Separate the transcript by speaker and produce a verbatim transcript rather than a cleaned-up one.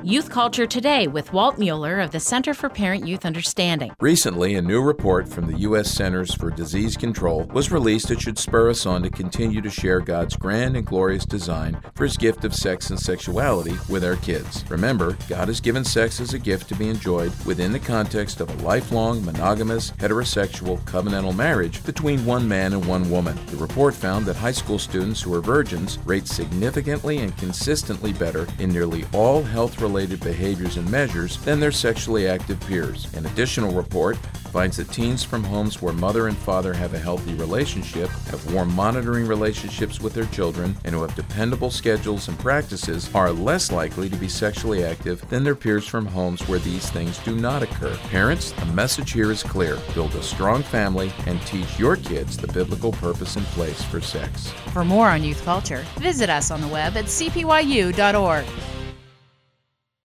Speaker 1: Youth Culture Today with Walt Mueller of the Center for Parent-Youth Understanding.
Speaker 2: Recently, a new report from the U S Centers for Disease Control was released that should spur us on to continue to share God's grand and glorious design for His gift of sex and sexuality with our kids. Remember, God has given sex as a gift to be enjoyed within the context of a lifelong, monogamous, heterosexual, covenantal marriage between one man and one woman. The report found that high school students who are virgins rate significantly and consistently better in nearly all health-related behaviors and measures than their sexually active peers. An additional report finds that teens from homes where mother and father have a healthy relationship, have warm monitoring relationships with their children, and who have dependable schedules and practices are less likely to be sexually active than their peers from homes where these things do not occur. Parents, the message here is clear. Build a strong family and teach your kids the biblical purpose and place for sex.
Speaker 1: For more on youth culture, visit us on the web at c p y u dot org.